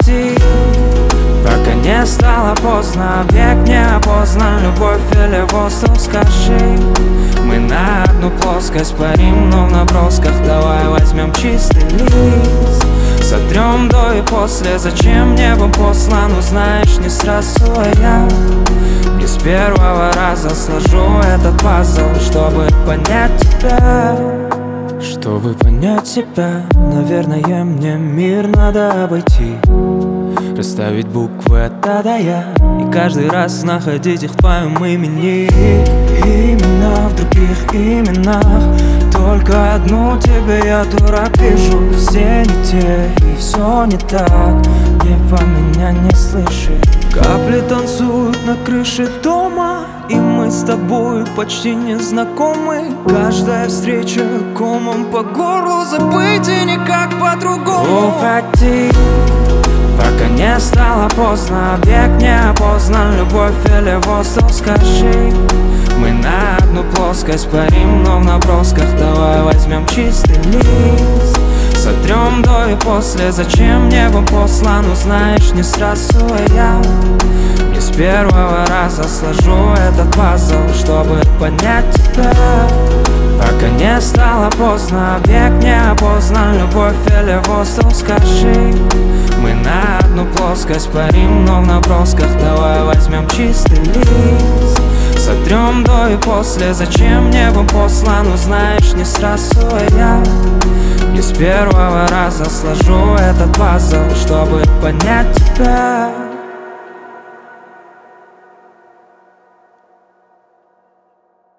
Уходи, пока не стало поздно. Объект не опознан, любовь или воздух, скажи. Мы на одну плоскость парим, но в набросках. Давай возьмем чистый лист, сотрем до и после. Зачем небом послан, узнаешь не сразу, а я не с первого раза сложу этот пазл, чтобы понять тебя. Чтобы понять тебя, наверное, мне мир надо обойти, расставить буквы от А до Я, и каждый раз находить их в твоем имени. Именно в других именах, только одну тебе я, дурак, вижу. Все не те и все не так, небо меня не слышит. Капли танцуют на крыше дома, и мы с тобой почти не знакомы. Каждая встреча комом по горлу, забыть и никак по-другому. Уходи, пока не стало поздно. Объект не опознан, любовь или воздух, скажи. Мы на одну плоскость парим, но в набросках. Давай возьмем чистый лист, сотрем до и после. Зачем небом послан, узнаешь не сразу, а я не с первого раза сложу этот пазл, чтобы понять тебя. Пока не стало поздно, объект не опознан, любовь или воздух, скажи. Мы на одну плоскость парим, но в набросках. Давай возьмем чистый лист, сотрем до и после. Зачем небом послан, узнаешь не сразу, а я не с первого раза сложу этот пазл, чтобы понять тебя.